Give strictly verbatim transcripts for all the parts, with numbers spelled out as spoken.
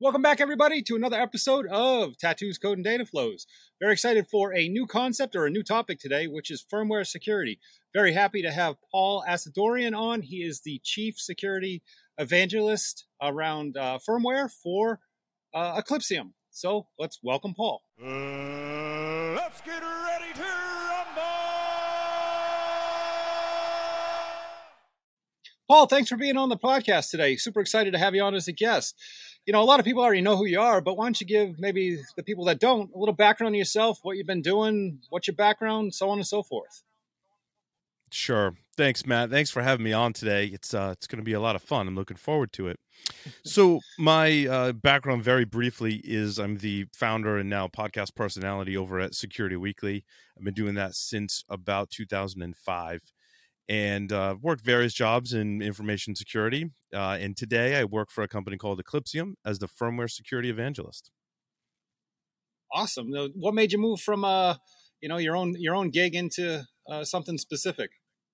Welcome back, everybody, to another episode of Tattoos, Code, and Data Flows. Very excited for a new concept or a new topic today, which is firmware security. Very happy to have Paul Asadoorian on. He is the Chief Security Evangelist around uh, firmware for uh, Eclipsium. So let's welcome Paul. Uh, let's get ready to rumble! Paul, thanks for being on the podcast today. Super excited to have you on as a guest. You know, a lot of people already know who you are, but why don't you give maybe the people that don't a little background on yourself, what you've been doing, what's your background, so on and so forth. Sure. Thanks, Matt. Thanks for having me on today. It's uh, it's going to be a lot of fun. I'm looking forward to it. So my uh, background, very briefly, is I'm the founder and now podcast personality over at Security Weekly. I've been doing that since about two thousand five. And uh, worked various jobs in information security. Uh, and today I work for a company called Eclipsium as the firmware security evangelist. Awesome. Now, what made you move from uh, you know, your own your own gig into uh, something specific?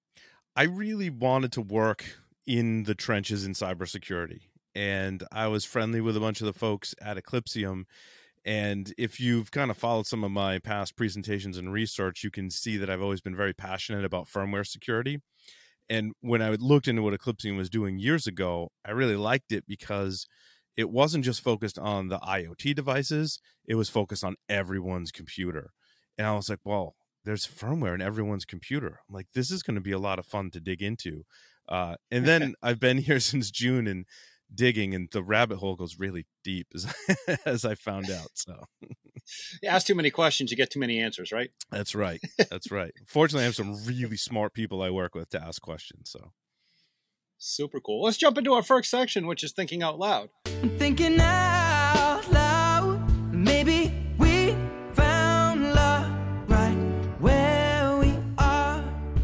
I really wanted to work in the trenches in cybersecurity, and I was friendly with a bunch of the folks at Eclipsium. And if you've kind of followed some of my past presentations and research, you can see that I've always been very passionate about firmware security. And when I looked into what Eclipsium was doing years ago, I really liked it because it wasn't just focused on the IoT devices, it was focused on everyone's computer. And I was like, well, there's firmware in everyone's computer. I'm like, this is going to be a lot of fun to dig into. Uh, and then I've been here since June and digging, and the rabbit hole goes really deep, as, as I found out. So you ask too many questions, you get too many answers, right? That's right. That's right. Fortunately, I have some really smart people I work with to ask questions. So super cool. Let's jump into our first section, which is thinking out loud. I'm thinking out loud. Maybe we found love right where we are.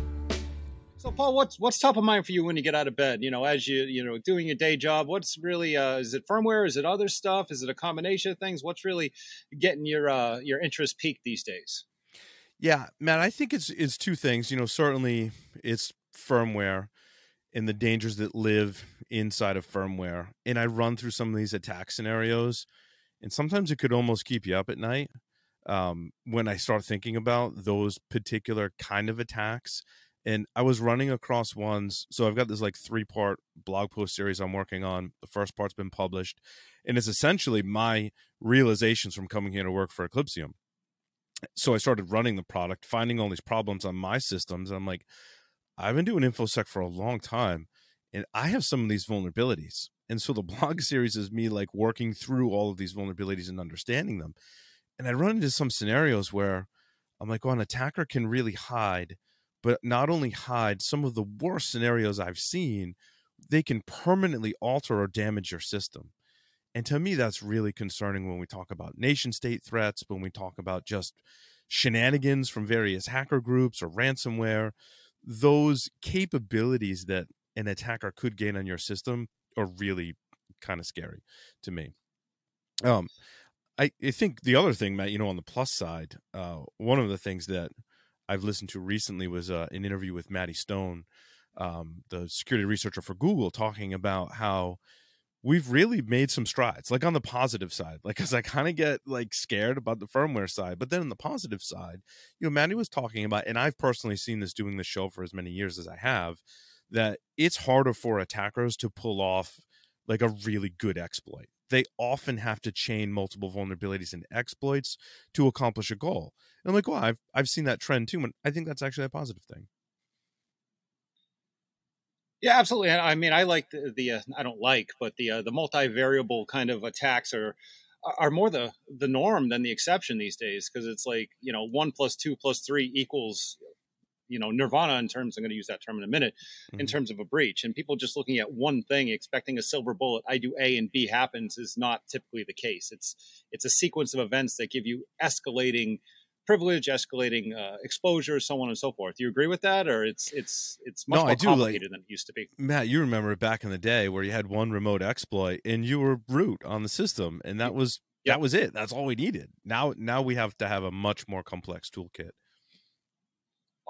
So, Paul, what's what's top of mind for you when you get out of bed? You know, as you you know doing your day job, what's really uh, is it firmware? Is it other stuff? Is it a combination of things? What's really getting your uh, your interest peaked these days? Yeah, Matt, I think it's it's two things. You know, certainly it's firmware and the dangers that live inside of firmware. And I run through some of these attack scenarios, and sometimes it could almost keep you up at night um, when I start thinking about those particular kind of attacks. And I was running across ones. So I've got this like three part blog post series I'm working on. The first part's been published, and it's essentially my realizations from coming here to work for Eclipsium. So I started running the product, finding all these problems on my systems. And I'm like, I've been doing InfoSec for a long time, and I have some of these vulnerabilities. And so the blog series is me like working through all of these vulnerabilities and understanding them. And I run into some scenarios where I'm like, well, an attacker can really hide, but not only hide some of the worst scenarios I've seen, they can permanently alter or damage your system. And to me, that's really concerning when we talk about nation state threats, when we talk about just shenanigans from various hacker groups or ransomware. Those capabilities that an attacker could gain on your system are really kind of scary to me. Um, I, I think the other thing, Matt, you know, on the plus side, uh, one of the things that I've listened to recently was uh, an interview with Maddie Stone, um, the security researcher for Google, talking about how we've really made some strides, like on the positive side, like, cause I kind of get like scared about the firmware side, but then on the positive side, you know, Maddie was talking about, and I've personally seen this doing the show for as many years as I have, that it's harder for attackers to pull off like a really good exploit. They often have to chain multiple vulnerabilities and exploits to accomplish a goal. And I'm like, well, I've, I've seen that trend too. And I think that's actually a positive thing. Yeah, absolutely. I mean, I like the, the uh, I don't like, but the uh, the multivariable kind of attacks are are more the the norm than the exception these days, because it's like, you know, one plus two plus three equals, you know, nirvana in terms, I'm going to use that term in a minute, mm-hmm. in terms of a breach. And people just looking at one thing, expecting a silver bullet, I do A and B happens, is not typically the case. It's it's a sequence of events that give you escalating privilege, escalating uh, exposure, so on and so forth. Do you agree with that, or it's it's it's much no, more I do, complicated like, than it used to be? Matt, you remember back in the day where you had one remote exploit and you were root on the system, and that was yep. that was it. That's all we needed. Now now we have to have a much more complex toolkit. Awesome.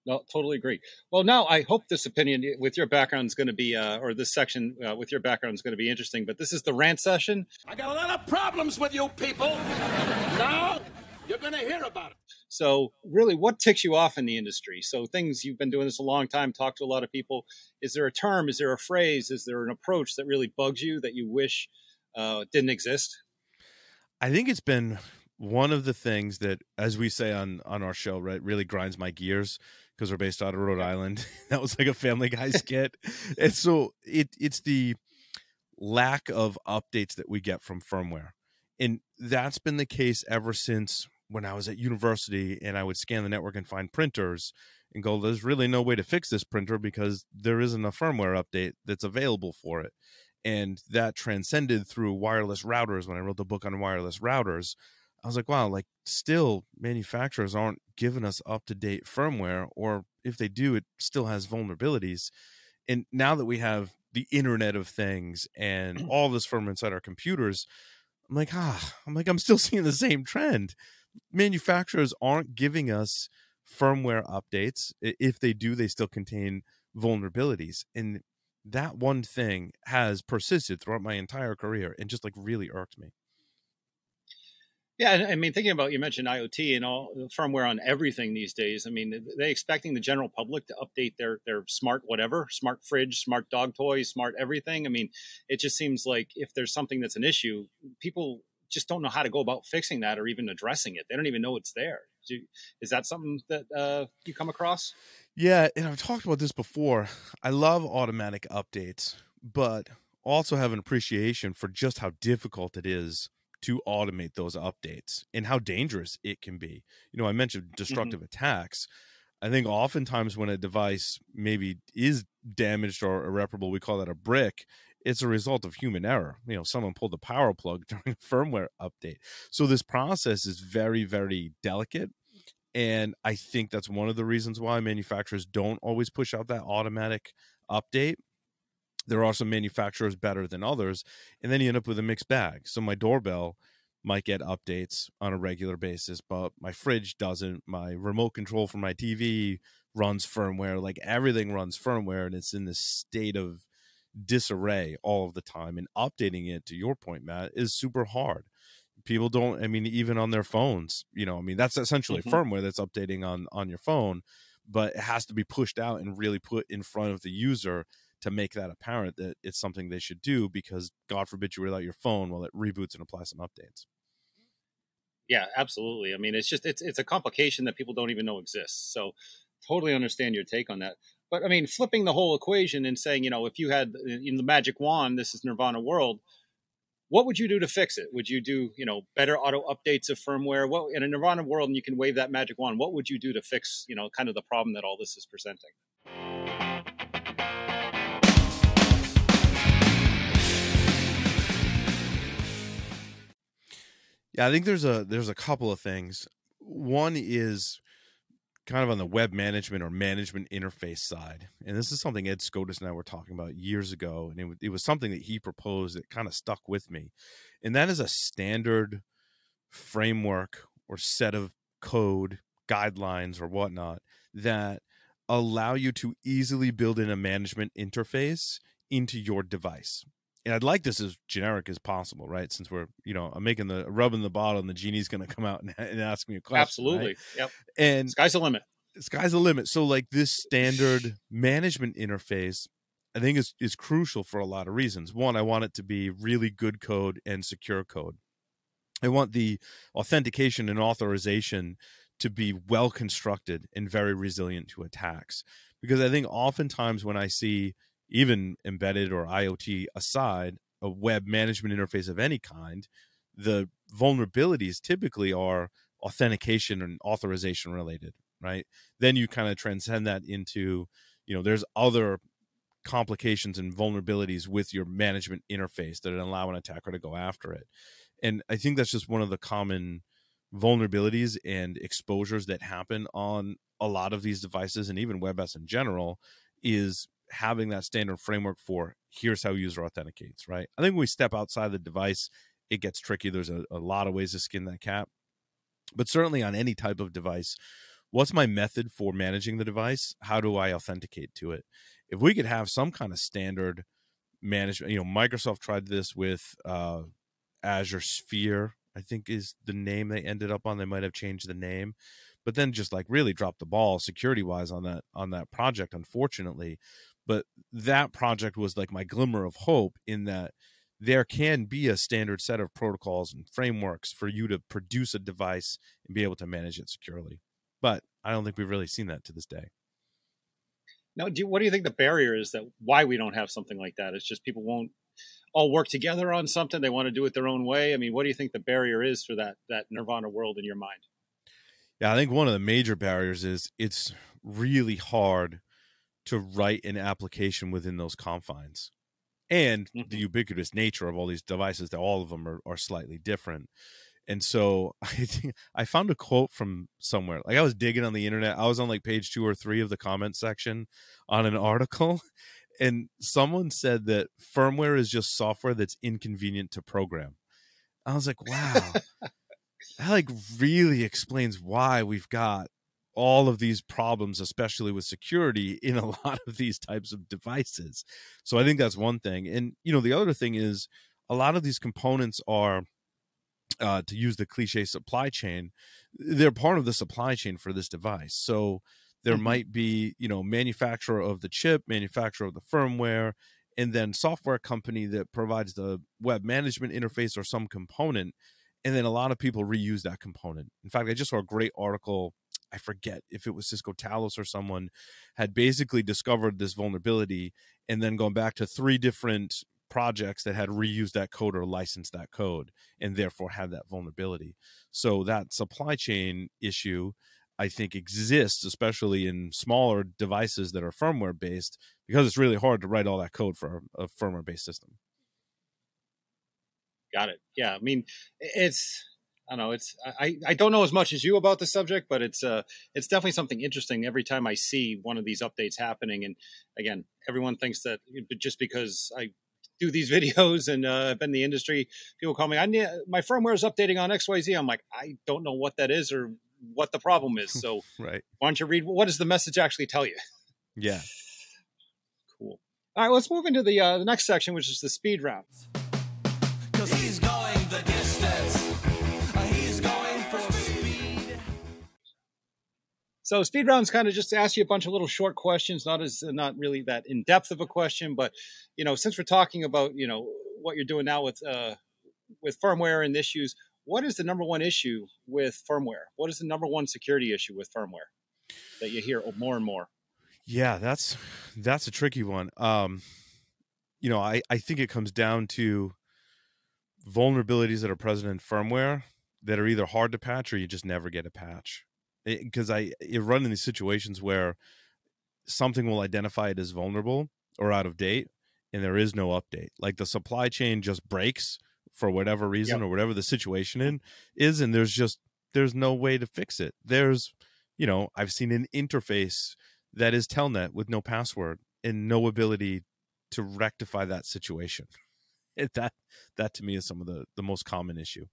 No, totally agree. Well, now I hope this opinion with your background is going to be, uh, or this section uh, with your background is going to be interesting. But this is the rant session. I got a lot of problems with you people. Now you're going to hear about it. So, really, what ticks you off in the industry? So, things you've been doing this a long time, talk to a lot of people. Is there a term? Is there a phrase? Is there an approach that really bugs you that you wish uh, didn't exist? I think it's been one of the things that, as we say on on our show, right, really grinds my gears, because we're based out of Rhode Island. That was like a Family Guy skit. And so it it's the lack of updates that we get from firmware. And that's been the case ever since when I was at university and I would scan the network and find printers and go, there's really no way to fix this printer because there isn't a firmware update that's available for it. And that transcended through wireless routers. When I wrote the book on wireless routers, I was like, wow, like still manufacturers aren't giving us up-to-date firmware, or if they do, it still has vulnerabilities. And now that we have the Internet of Things and all this firmware inside our computers, I'm like, ah, I'm like, I'm still seeing the same trend. Manufacturers aren't giving us firmware updates. If they do, they still contain vulnerabilities. And that one thing has persisted throughout my entire career and just like really irked me. Yeah, I mean, thinking about, you mentioned IoT and all the firmware on everything these days. I mean, are they expecting the general public to update their their smart whatever, smart fridge, smart dog toys, smart everything? I mean, it just seems like if there's something that's an issue, people just don't know how to go about fixing that or even addressing it. They don't even know it's there. Do, is that something that uh, you come across? Yeah, and I've talked about this before. I love automatic updates, but also have an appreciation for just how difficult it is to automate those updates and how dangerous it can be. You know, I mentioned destructive mm-hmm. attacks. I think oftentimes when a device maybe is damaged or irreparable, we call that a brick. It's a result of human error. You know, someone pulled the power plug during a firmware update. So this process is very, very delicate. And I think that's one of the reasons why manufacturers don't always push out that automatic update. There are some manufacturers better than others, and then you end up with a mixed bag. So my doorbell might get updates on a regular basis, but my fridge doesn't. My remote control for my T V runs firmware. Like everything runs firmware, and it's in this state of disarray all of the time. And updating it, to your point, Matt, is super hard. People don't, I mean, even on their phones, you know, I mean, that's essentially mm-hmm. firmware that's updating on, on your phone, but it has to be pushed out and really put in front of the user to make that apparent that it's something they should do, because God forbid you without your phone while it reboots and applies some updates. Yeah, absolutely. I mean, it's just, it's, it's a complication that people don't even know exists. So totally understand your take on that. But I mean, flipping the whole equation and saying, you know, if you had in the magic wand, this is Nirvana world, what would you do to fix it? Would you do, you know, better auto updates of firmware? Well, in a Nirvana world, and you can wave that magic wand, what would you do to fix, you know, kind of the problem that all this is presenting? Yeah, I think there's a there's a couple of things. One is kind of on the web management or management interface side. And this is something Ed Scotus and I were talking about years ago. And it, it was something that he proposed that kind of stuck with me. And that is a standard framework or set of code, guidelines or whatnot that allow you to easily build in a management interface into your device. And I'd like this as generic as possible, right? Since we're, you know, I'm making the rubbing the bottle and the genie's going to come out and, and ask me a question. Absolutely. Right? Yep. And sky's the limit. Sky's the limit. So like this standard management interface, I think is, is crucial for a lot of reasons. One, I want it to be really good code and secure code. I want the authentication and authorization to be well constructed and very resilient to attacks. Because I think oftentimes when I see even embedded or IoT aside, a web management interface of any kind, the vulnerabilities typically are authentication and authorization related, right? Then you kind of transcend that into, you know, there's other complications and vulnerabilities with your management interface that allow an attacker to go after it. And I think that's just one of the common vulnerabilities and exposures that happen on a lot of these devices, and even WebOS in general, is having that standard framework for here's how user authenticates, right? I think when we step outside the device, it gets tricky. There's a, a lot of ways to skin that cat. But certainly on any type of device, what's my method for managing the device? How do I authenticate to it? If we could have some kind of standard management, you know, Microsoft tried this with uh, Azure Sphere, I think is the name they ended up on. They might have changed the name, but then just like really dropped the ball security wise on that on that project, unfortunately. But that project was like my glimmer of hope in that there can be a standard set of protocols and frameworks for you to produce a device and be able to manage it securely. But I don't think we've really seen that to this day. Now, do you, what do you think the barrier is that why we don't have something like that? It's just people won't all work together on something. They want to do it their own way. I mean, what do you think the barrier is for that that Nirvana world in your mind? Yeah, I think one of the major barriers is it's really hard to write an application within those confines, and mm-hmm. the ubiquitous nature of all these devices, that all of them are, are slightly different. And so I think I found a quote from somewhere. Like I was digging on the internet. I was on like page two or three of the comment section on an article, and someone said that firmware is just software that's inconvenient to program. I was like, wow, that like really explains why we've got all of these problems, especially with security in a lot of these types of devices. So I think that's one thing. And, you know, the other thing is a lot of these components are, uh, to use the cliche supply chain, they're part of the supply chain for this device. So there mm-hmm. might be, you know, manufacturer of the chip, manufacturer of the firmware, and then software company that provides the web management interface or some component. And then a lot of people reuse that component. In fact, I just saw a great article. I forget if it was Cisco Talos or someone had basically discovered this vulnerability and then gone back to three different projects that had reused that code or licensed that code and therefore had that vulnerability. So that supply chain issue, I think, exists, especially in smaller devices that are firmware based, because it's really hard to write all that code for a firmware based system. Got it. Yeah. I mean, it's, I don't know. It's I, I don't know as much as you about the subject, but it's uh it's definitely something interesting every time I see one of these updates happening. And again, everyone thinks that just because I do these videos and uh, I've been in the industry, people call me, I need my firmware is updating on X Y Z. I'm like, I don't know what that is or what the problem is. So right. Why don't you read what does the message actually tell you? Yeah. Cool. All right, let's move into the uh, the next section, which is the speed round. He's going the distance. He's going for speed. So speed rounds kind of just ask you a bunch of little short questions, not as not really that in depth of a question, but you know, since we're talking about you know what you're doing now with uh, with firmware and issues, what is the number one issue with firmware? What is the number one security issue with firmware that you hear more and more? Yeah, that's that's a tricky one. Um, you know, I I think it comes down to vulnerabilities that are present in firmware that are either hard to patch or you just never get a patch. Because I you run in these situations where something will identify it as vulnerable or out of date, and there is no update. Like the supply chain just breaks for whatever reason yep. or whatever the situation in is, and there's just there's no way to fix it. There's, you know, I've seen an interface that is Telnet with no password and no ability to rectify that situation. It, that that to me is some of the the most common issue.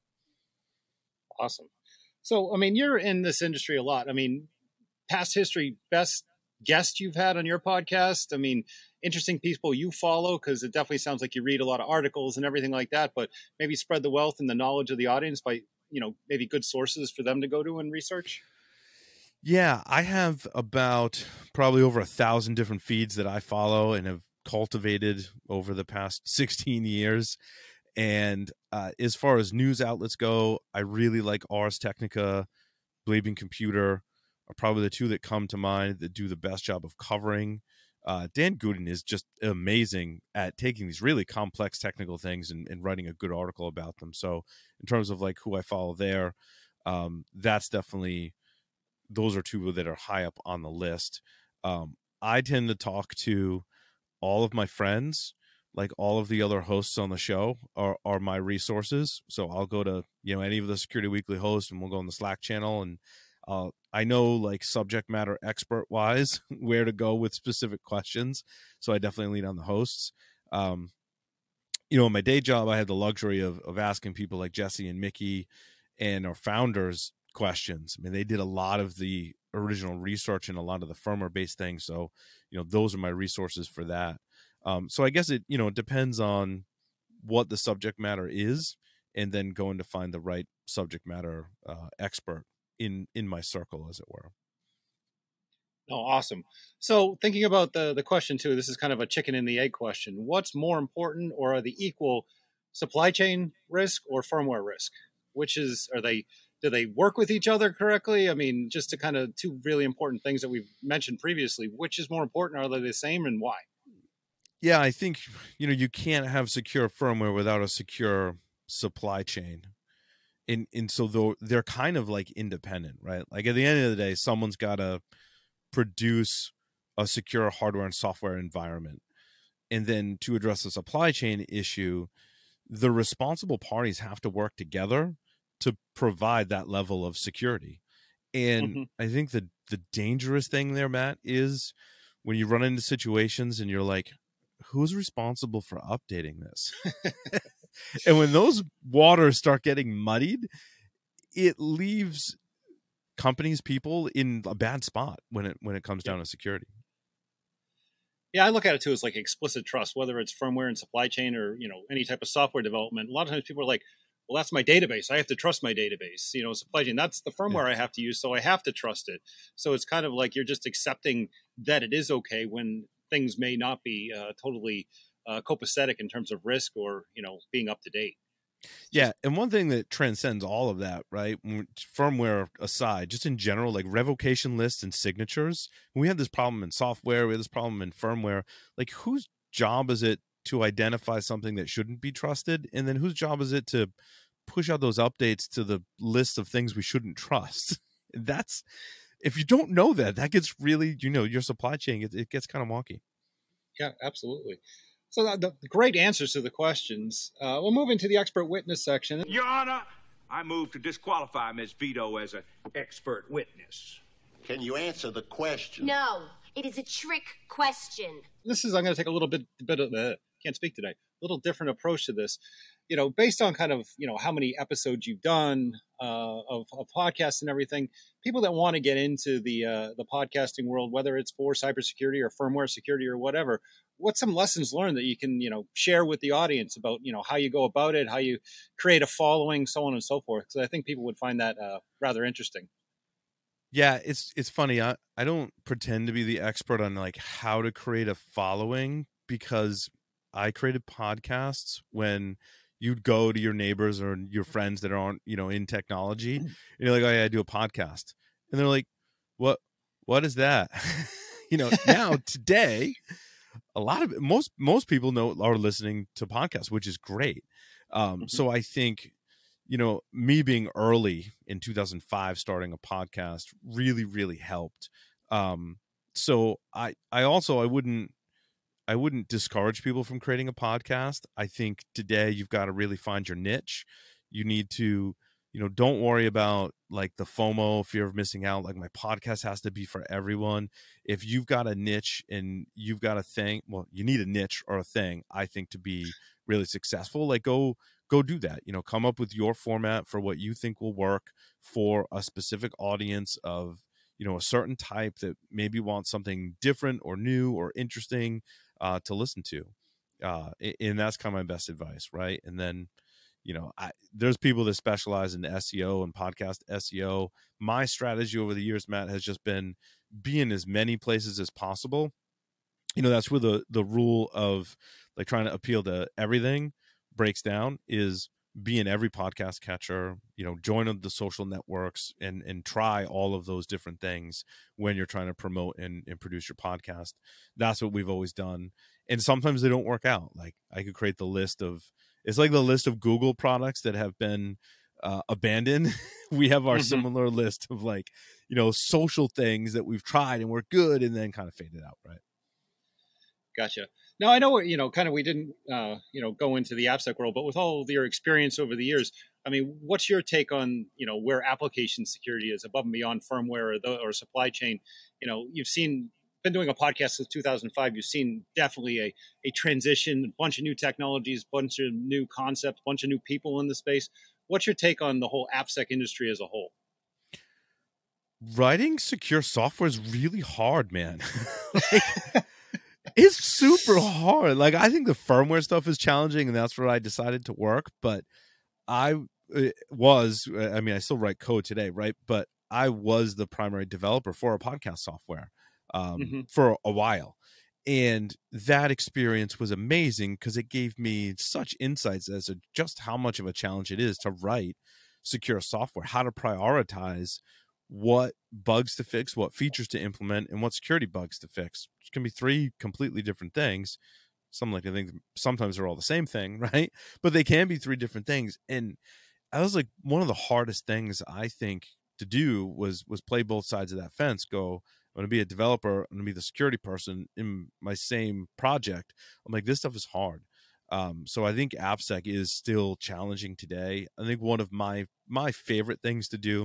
Awesome. So, I mean, you're in this industry a lot. I mean, past history, best guest you've had on your podcast. I mean, interesting people you follow, because it definitely sounds like you read a lot of articles and everything like that, but maybe spread the wealth and the knowledge of the audience by, you know, maybe good sources for them to go to and research. Yeah, I have about probably over a thousand different feeds that I follow and have cultivated over the past sixteen years. And uh, as far as news outlets go, I really like Ars Technica, Bleeping Computer are probably the two that come to mind that do the best job of covering. Uh, Dan Gooden is just amazing at taking these really complex technical things and, and writing a good article about them. So in terms of like who I follow there, um, that's definitely, those are two that are high up on the list. Um, I tend to talk to all of my friends. Like all of the other hosts on the show are, are my resources. So I'll go to, you know, any of the Security Weekly hosts and we'll go on the Slack channel, and uh, I know like subject matter expert wise where to go with specific questions. So I definitely lean on the hosts. Um, you know, in my day job, I had the luxury of, of asking people like Jesse and Mickey and our founders questions. I mean, they did a lot of the original research in a lot of the firmware based things. So, you know, those are my resources for that. Um, so I guess it, you know, it depends on what the subject matter is, and then going to find the right subject matter uh, expert in, in my circle, as it were. Oh, awesome. So thinking about the, the question too, this is kind of a chicken and the egg question. What's more important, or are they equal, supply chain risk or firmware risk? Which is, are they, do they work with each other correctly? I mean, just to kind of two really important things that we've mentioned previously, which is more important? Are they the same, and why? Yeah, I think, you know, you can't have secure firmware without a secure supply chain. And, and so though they're kind of like independent, right? Like at the end of the day, someone's got to produce a secure hardware and software environment. And then to address the supply chain issue, the responsible parties have to work together to provide that level of security. And Mm-hmm. I think the the dangerous thing there, Matt, is when you run into situations and you're like, who's responsible for updating this? And when those waters start getting muddied, it leaves companies, people in a bad spot when it when it comes down to security. Yeah, I look at it too as like explicit trust, whether it's firmware and supply chain, or, you know, any type of software development. A lot of times people are like, well, that's my database. I have to trust my database. You know, supply chain, that's the firmware yeah. I have to use, so I have to trust it. So it's kind of like you're just accepting that it is okay when things may not be uh, totally uh, copacetic in terms of risk, or, you know, being up to date. Yeah, and one thing that transcends all of that, right, firmware aside, just in general, like revocation lists and signatures, we had this problem in software, we had this problem in firmware. Like, whose job is it to identify something that shouldn't be trusted? And then whose job is it to push out those updates to the list of things we shouldn't trust? That's, if you don't know that, that gets really, you know, your supply chain, it, it gets kind of wonky. Yeah, absolutely. So the, the great answers to the questions. Uh, we'll move into the expert witness section. Your Honor, I move to disqualify Miz Vito as an expert witness. Can you answer the question? No, it is a trick question. This is, I'm going to take a little bit, bit of the, can't speak today, a little different approach to this. You know, based on kind of, you know, how many episodes you've done uh, of, of podcasts and everything, people that want to get into the uh, the podcasting world, whether it's for cybersecurity or firmware security or whatever, what's some lessons learned that you can, you know, share with the audience about, you know, how you go about it, how you create a following, so on and so forth? Because I think people would find that uh, rather interesting. Yeah, it's it's funny. I, I don't pretend to be the expert on like how to create a following, because I created podcasts when you'd go to your neighbors or your friends that aren't, you know, in technology, and you're like, oh yeah, I do a podcast. And they're like, what, what is that? You know, now today, a lot of most, most people know are listening to podcasts, which is great. Um, mm-hmm. So I think, you know, me being early in two thousand five, starting a podcast really, really helped. Um, so I, I also, I wouldn't, I wouldn't discourage people from creating a podcast. I think today you've got to really find your niche. You need to, you know, don't worry about like the FOMO, fear of missing out. Like, my podcast has to be for everyone. If you've got a niche and you've got a thing, well, you need a niche or a thing, I think, to be really successful. Like, go, go do that. You know, come up with your format for what you think will work for a specific audience of, you know, a certain type that maybe wants something different or new or interesting uh, to listen to. Uh, and that's kind of my best advice. Right. And then, you know, I, there's people that specialize in S E O and podcast S E O. My strategy over the years, Matt, has just been be in as many places as possible. You know, that's where the, the rule of like trying to appeal to everything breaks down, is be in every podcast catcher, you know, join the social networks and, and try all of those different things when you're trying to promote and, and produce your podcast. That's what we've always done. And sometimes they don't work out. Like, I could create the list of, it's like the list of Google products that have been uh, abandoned. We have our mm-hmm. similar list of, like, you know, social things that we've tried and we're good and then kind of faded out. Right. Gotcha. Now, I know, you know, kind of, we didn't, uh, you know, go into the AppSec world, but with all of your experience over the years, I mean, what's your take on, you know, where application security is above and beyond firmware or, the, or supply chain? You know, you've seen, been doing a podcast since two thousand five. You've seen definitely a, a transition, a bunch of new technologies, bunch of new concepts, bunch of new people in the space. What's your take on the whole AppSec industry as a whole? writing secure software is really hard, man. Like, it's super hard. Like, I think the firmware stuff is challenging, and that's where I decided to work. But I was, I mean, I still write code today, right? But I was the primary developer for a podcast software um, Mm-hmm. for a while. And that experience was amazing because it gave me such insights as to just how much of a challenge it is to write secure software, how to prioritize what bugs to fix, what features to implement, and what security bugs to fix. It can be three completely different things. Some like I think sometimes they're all the same thing, right? But they can be three different things. And I was like, one of the hardest things I think to do was was play both sides of that fence. Go, I'm going to be a developer, I'm going to be the security person in my same project. I'm like, this stuff is hard. Um, so I think AppSec is still challenging today. I think one of my my favorite things to do,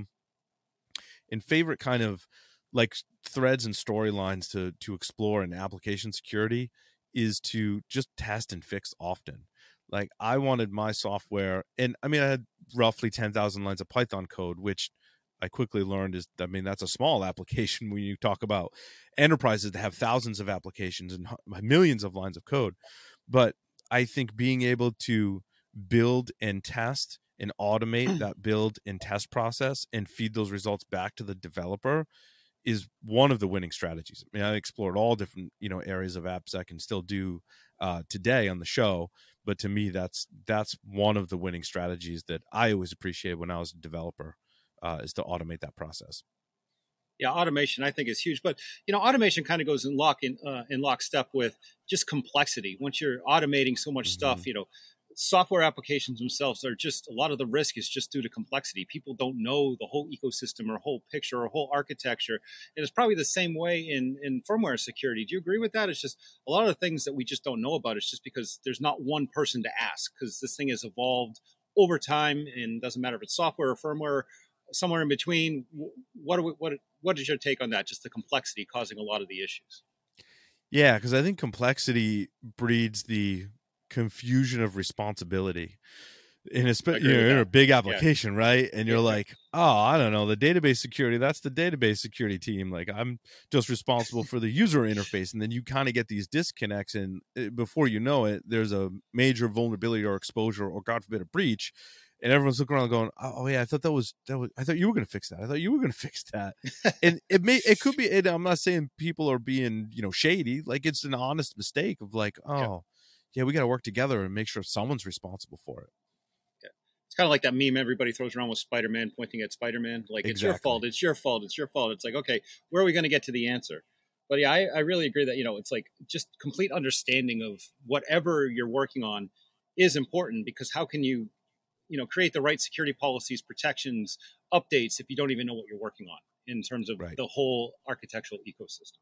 and favorite kind of like threads and storylines to to explore in application security, is to just test and fix often. Like, I wanted my software, and I mean, I had roughly ten thousand lines of Python code, which I quickly learned is, I mean, that's a small application when you talk about enterprises that have thousands of applications and millions of lines of code. But I think being able to build and test and automate that build and test process and feed those results back to the developer is one of the winning strategies. I mean, I explored all different, you know, areas of AppSec and still do uh, today on the show. But to me, that's that's one of the winning strategies that I always appreciated when I was a developer, uh, is to automate that process. Yeah, automation I think is huge, but you know, automation kind of goes in lock in uh, in lockstep with just complexity. Once you're automating so much mm-hmm. stuff, you know, software applications themselves are just, a lot of the risk is just due to complexity. People don't know the whole ecosystem or whole picture or whole architecture. And it's probably the same way in, in firmware security. Do you agree with that? It's just a lot of the things that we just don't know about. It's just because there's not one person to ask, because this thing has evolved over time, and doesn't matter if it's software or firmware, somewhere in between. What, are we, what, what is your take on that? Just the complexity causing a lot of the issues. Yeah, because I think complexity breeds the confusion of responsibility in a, you know, in a big application, yeah. right? And you're yeah. like, oh, I don't know, the database security, that's the database security team. Like, I'm just responsible for the user interface. And then you kind of get these disconnects, and before you know it, there's a major vulnerability or exposure, or God forbid, a breach. And everyone's looking around going, oh yeah, I thought that was, that was, I thought you were going to fix that. I thought you were going to fix that. And it may, it could be, and I'm not saying people are being, you know, shady. Like, it's an honest mistake of like, oh, yeah. yeah, we got to work together and make sure someone's responsible for it. Yeah. It's kind of like that meme everybody throws around with Spider-Man pointing at Spider-Man. Like, exactly. It's your fault. It's your fault. It's your fault. It's like, okay, where are we going to get to the answer? But yeah, I, I really agree that, you know, it's like just complete understanding of whatever you're working on is important, because how can you, you know, create the right security policies, protections, updates if you don't even know what you're working on in terms of right. the whole architectural ecosystem.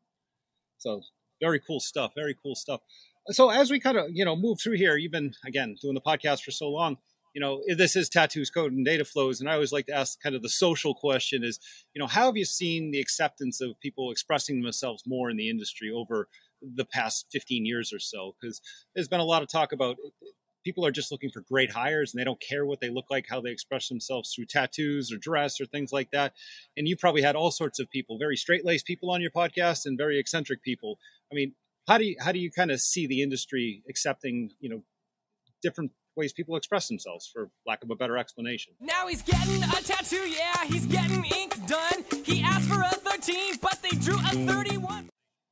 So very cool stuff. Very cool stuff. So as we kind of, you know, move through here, you've been, again, doing the podcast for so long, you know, this is Tattoos, Code, and Data Flows. And I always like to ask kind of the social question is, you know, how have you seen the acceptance of people expressing themselves more in the industry over the past fifteen years or so? Because there's been a lot of talk about people are just looking for great hires, and they don't care what they look like, how they express themselves through tattoos or dress or things like that. And you probably had all sorts of people, very straight-laced people on your podcast and very eccentric people. I mean, how do you, how do you kind of see the industry accepting, you know, different ways people express themselves, for lack of a better explanation? Now he's getting a tattoo, yeah, he's getting ink done. He asked for a thirteen, but they drew a thirty-one.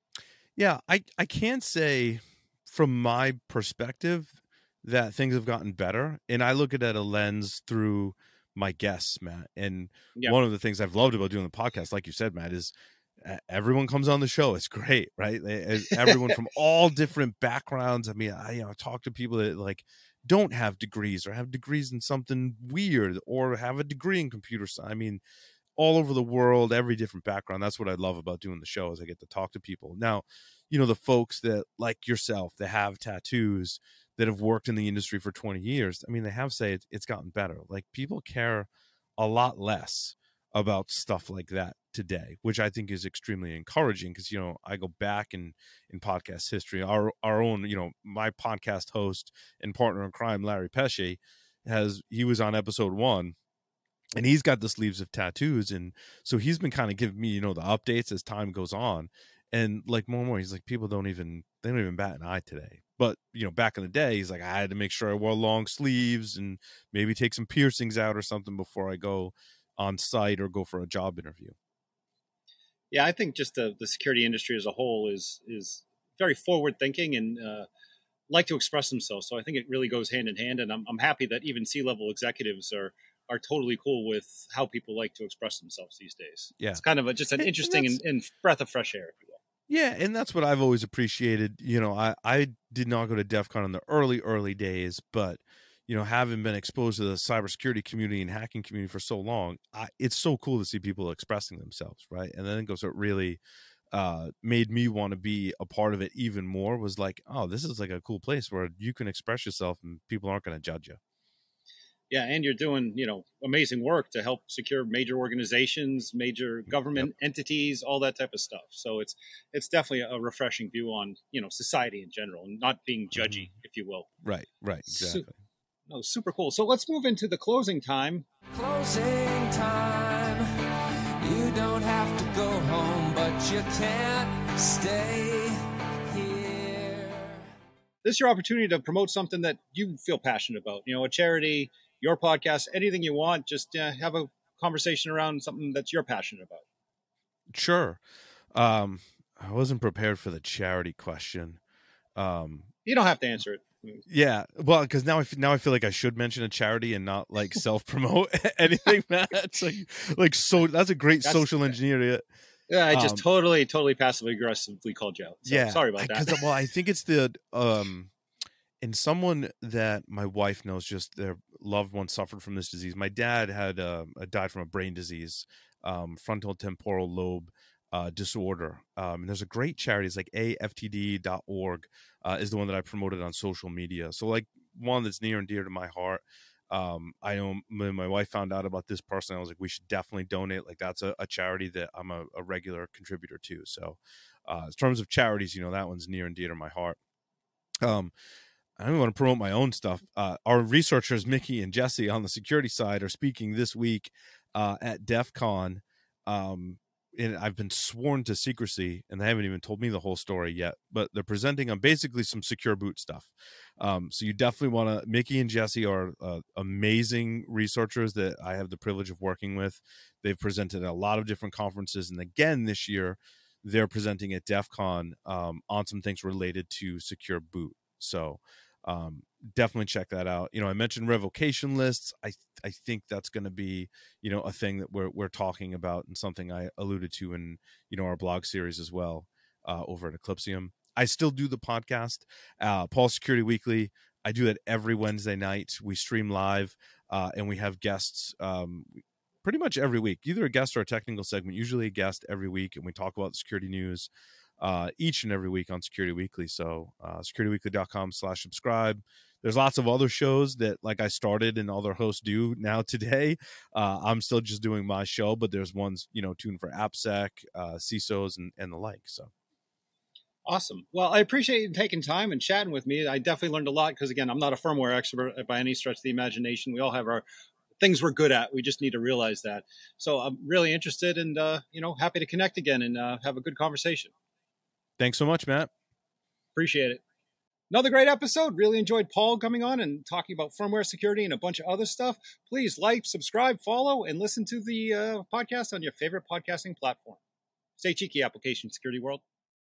Yeah, I, I can't say from my perspective that things have gotten better. And I look at it at a lens through my guests, Matt. And yeah. one of the things I've loved about doing the podcast, like you said, Matt, is everyone comes on the show. It's great, right? Everyone from all different backgrounds. I mean, I you know talk to people that like don't have degrees, or have degrees in something weird, or have a degree in computer science. I mean, all over the world, every different background. That's what I love about doing the show, is I get to talk to people. Now, you know, the folks that like yourself, that have tattoos, that have worked in the industry for twenty years. I mean, they have said it's, it's gotten better. Like, people care a lot less about stuff like that today, which I think is extremely encouraging, because, you know, I go back in, in podcast history, our, our own, you know, my podcast host and partner in crime, Larry Pesce, has, he was on episode one, and he's got the sleeves of tattoos, and so he's been kind of giving me, you know, the updates as time goes on. And like more and more, he's like, people don't even they don't even bat an eye today. But you know, back in the day, he's like, I had to make sure I wore long sleeves and maybe take some piercings out or something before I go on site or go for a job interview. Yeah, I think just the, the security industry as a whole is is very forward thinking and uh, like to express themselves. So I think it really goes hand in hand. And I'm I'm happy that even C-level executives are are totally cool with how people like to express themselves these days. Yeah, it's kind of a, just an and, interesting and, and breath of fresh air, if you will. Yeah, and that's what I've always appreciated. You know, I, I did not go to DEF CON in the early, early days, but, you know, having been exposed to the cybersecurity community and hacking community for so long, I, it's so cool to see people expressing themselves, right? And then it goes, it really uh, made me want to be a part of it even more, was like, oh, this is like a cool place where you can express yourself and people aren't going to judge you. Yeah, and you're doing, you know, amazing work to help secure major organizations, major government yep. entities, all that type of stuff. So it's it's definitely a refreshing view on, you know, society in general, and not being judgy, mm-hmm. if you will. Right, right, exactly. Su- no, super cool. So let's move into the closing time. Closing time. You don't have to go home, but you can't stay here. This is your opportunity to promote something that you feel passionate about. You know, a charity, your podcast, anything you want. Just uh, have a conversation around something that you're passionate about. Sure. Um, I wasn't prepared for the charity question. Um, you don't have to answer it. Yeah, well, because now I f- now I feel like I should mention a charity and not like self promote anything. Matt, it's like like so that's a great that's, social engineer. Yeah, I just um, totally totally passively aggressively called you out. So yeah, sorry about that. Well, I think it's the um. And someone that my wife knows, just their loved one suffered from this disease. My dad had uh, died from a brain disease, um, frontal temporal lobe uh, disorder. Um, and there's a great charity. It's like A F T D dot org uh, is the one that I promoted on social media. So like one that's near and dear to my heart. Um, I know when my wife found out about this person, I was like, we should definitely donate. Like that's a, a charity that I'm a, a regular contributor to. So uh, in terms of charities, you know, that one's near and dear to my heart. Um, I don't want to promote my own stuff. Uh, our researchers, Mickey and Jesse on the security side, are speaking this week uh, at DEF CON. Um, and I've been sworn to secrecy, and they haven't even told me the whole story yet. But they're presenting on basically some secure boot stuff. Um, so you definitely want to. Mickey and Jesse are uh, amazing researchers that I have the privilege of working with. They've presented at a lot of different conferences, and again this year, they're presenting at DEF CON um, on some things related to secure boot. So um, definitely check that out. You know, I mentioned revocation lists. I I think that's going to be, you know, a thing that we're we're talking about, and something I alluded to in, you know, our blog series as well uh, over at Eclipsium. I still do the podcast, uh, Paul Security Weekly. I do it every Wednesday night. We stream live uh, and we have guests um, pretty much every week, either a guest or a technical segment, usually a guest every week. And we talk about security news uh, each and every week on Security Weekly. So uh, security weekly dot com slash subscribe. There's lots of other shows that like I started and other hosts do now today. Uh, I'm still just doing my show, but there's ones, you know, tuned for AppSec, uh, C I S Os and, and the like. So. Awesome. Well, I appreciate you taking time and chatting with me. I definitely learned a lot because, again, I'm not a firmware expert by any stretch of the imagination. We all have our things we're good at. We just need to realize that. So I'm really interested and, uh, you know, happy to connect again and uh, have a good conversation. Thanks so much, Matt. Appreciate it. Another great episode. Really enjoyed Paul coming on and talking about firmware security and a bunch of other stuff. Please like, subscribe, follow, and listen to the uh, podcast on your favorite podcasting platform. Stay cheeky, application security world.